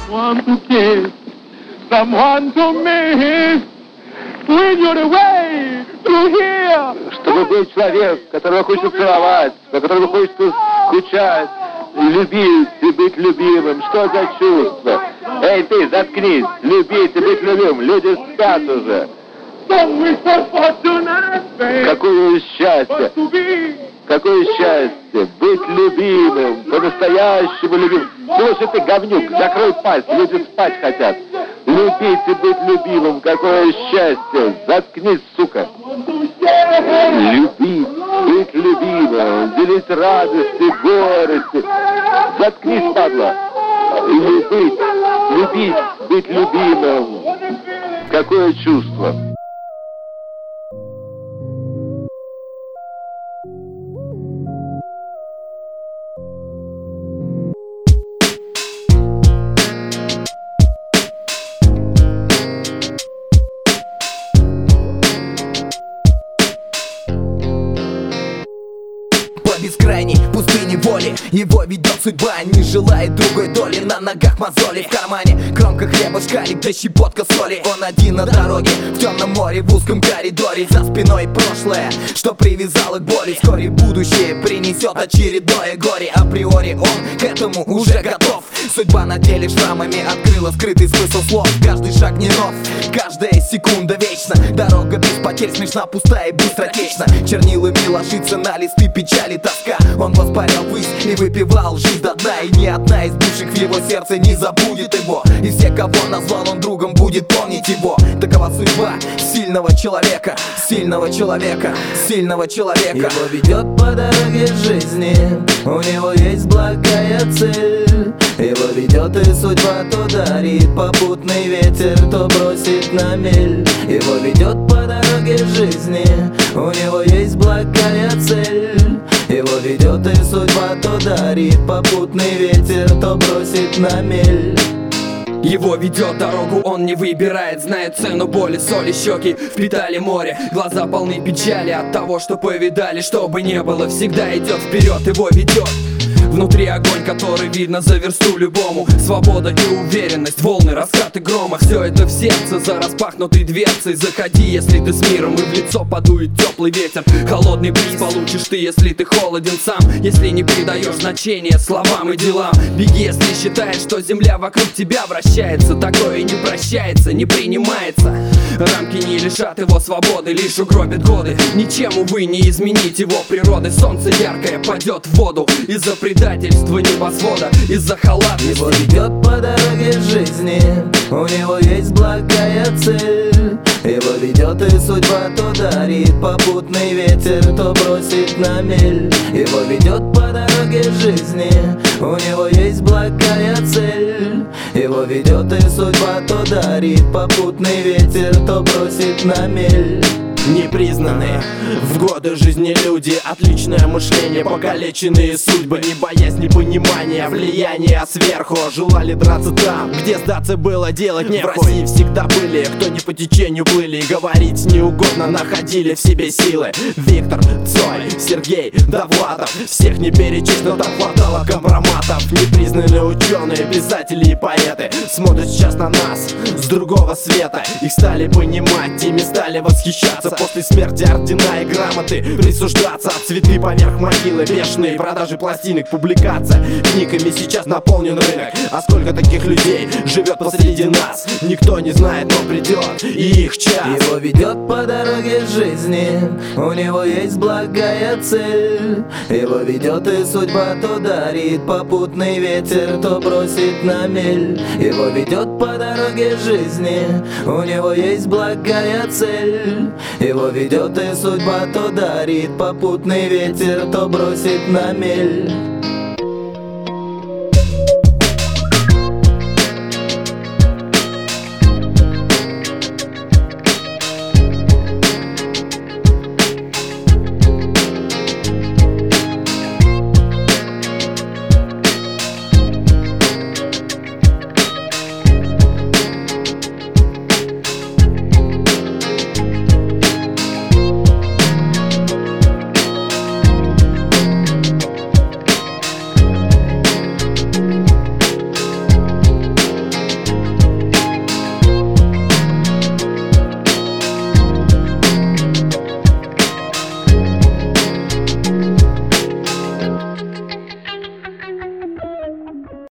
Someone to kiss, someone to miss. When you're away, to hear. Чтобы был человек, которого хочется целовать, по которому хочется скучать, любить и быть любимым. Что за чувство? Эй, ты, заткнись! Любить и быть любимым. Люди спят уже. Какое счастье! Какое счастье! Быть любимым, по-настоящему любимым. Слушай ты, говнюк, закрой пасть, люди спать хотят. Любить и быть любимым, какое счастье! Заткнись, сука! Любить, быть любимым, делить радости, горести. Заткнись, падла! Любить, быть любимым. Какое чувство! Бескрайней пустыни воли его ведет судьба, не желает другой доли. На ногах мозоли, в кармане кромка хлеба, шкалик да щепотка соли. Он один на дороге, в темном море, в узком коридоре. За спиной прошлое, что привязало к боли. Вскоре будущее принесет очередное горе. Априори он к этому уже готов. Судьба на деле шрамами открыла скрытый смысл слов. Каждый шаг не нов, каждая секунда вечна. Дорога без потерь смешна, пустая и быстротечна. Чернилами ложится на листы печали тоска. Он воспарял ввысь и выпивал жизнь до дна. И ни одна из бывших в его сердце не забудет его. И все, кого назвал он другом, будет помнить его. Такова судьба сильного человека, сильного человека, сильного человека. Его ведет по дороге жизни, у него есть благая цель. Его ведет и судьба, то дарит попутный ветер, то бросит на мель. Его ведет по дороге жизни, у него есть благая цель. Его ведет и судьба, то дарит попутный ветер, то бросит на мель. Его ведет дорогу, он не выбирает, знает цену боли, соли, щеки впитали море. Глаза полны печали от того, что повидали. Что бы ни было, всегда идет вперед, его ведет. Внутри огонь, который видно за версту любому. Свобода и уверенность, волны, раскаты грома. Все это в сердце, за распахнутой дверцей. Заходи, если ты с миром, и в лицо подует теплый ветер. Холодный бриз получишь ты, если ты холоден сам. Если не придаешь значения словам и делам. Беги, если считаешь, что земля вокруг тебя вращается. Такое не прощается, не принимается. Рамки не лишат его свободы, лишь угробят годы. Ничем, увы, не изменить его природы. Солнце яркое падет в воду из-за предательства небосвода, из-за халатности. Его ведет по дороге жизни, у него есть благая цель. Его ведет и судьба, то дарит попутный ветер, то бросит на мель. Его ведет по дороге жизни, у него есть благая цель. Его ведет и судьба, то дарит попутный ветер, то бросит на мель. Непризнанные в годы жизни люди, отличное мышление, покалеченные судьбы, не боясь непонимания, влияния сверху. Желали драться там, где сдаться было делать нехуй. В России всегда были, кто не по течению плыли, и говорить неугодно находили в себе силы. Виктор, Цой, Сергей, Довлатов, всех не перечесть, но там хватало компроматов. Непризнанные ученые, писатели и поэты смотрят сейчас на нас с другого света. Их стали понимать, ими стали восхищаться. После смерти ордена и грамоты присуждаться. Цветы поверх могилы, бешеные продажи пластинок, публикация книгами сейчас наполнен рынок. А сколько таких людей живет посреди нас, никто не знает, но придет и их час. Его ведет по дороге жизни, у него есть благая цель. Его ведет и судьба, то дарит попутный ветер, то бросит на мель. Его ведет по дороге жизни, у него есть благая цель. Его ведет и судьба, то дарит попутный ветер, то бросит на мель.